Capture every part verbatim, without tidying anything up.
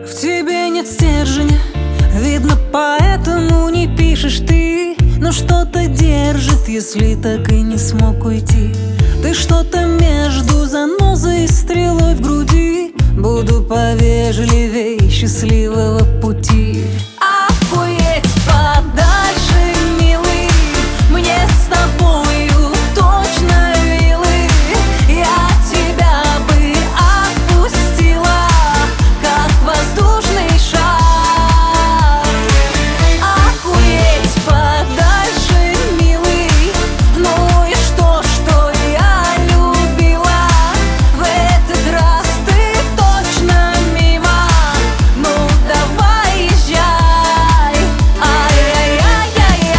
В тебе нет стержня, видно, поэтому не пишешь ты. Но что-то держит, если так и не смог уйти. Ты что-то между занозой и стрелой в груди. Буду повежливей, счастливого пути. Охуеть подальше, милый, мне с тобою точно вилы. Я тебя бы отпустила, как воздушный шар. Охуеть подальше, милый, ну и что, что я любила? В этот раз ты точно мимо, ну давай езжай. Ай-яй-яй-яй-яй.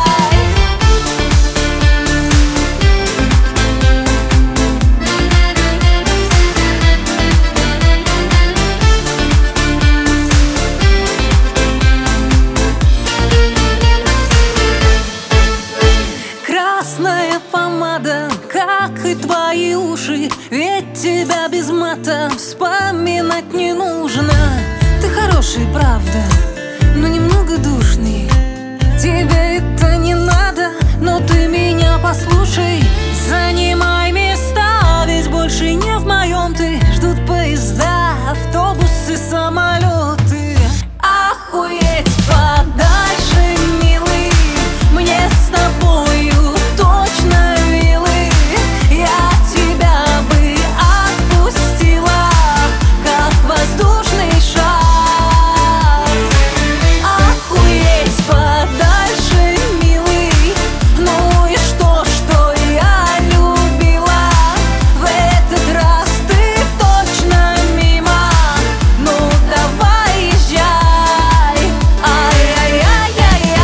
Красная помада, как и твои уши, ведь тебя без мата вспоминать не нужно. Ты хороший, правда, но немного душный. Тебе это не надо, но ты меня послушай. Занимай места, ведь больше не в моем ты. Ждут поезда, автобусы, самолеты. Охуеть подальше, милый, мне с тобою точно вилы. Я тебя бы отпустила, как воздушный шар. Охуеть подальше, милый, ну и что, что я любила? В этот раз ты точно мимо, ну давай езжай. Ай-яй-яй-яй-яй.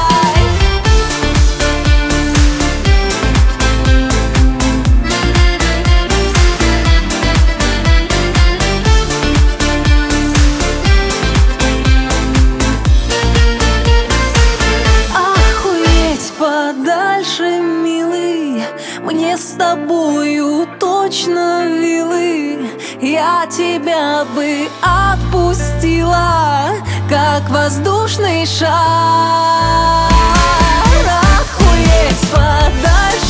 Охуеть подальше, милый, мне с тобою точно вилы. Я тебя бы отпустила, как воздушный шар. Охуеть подальше.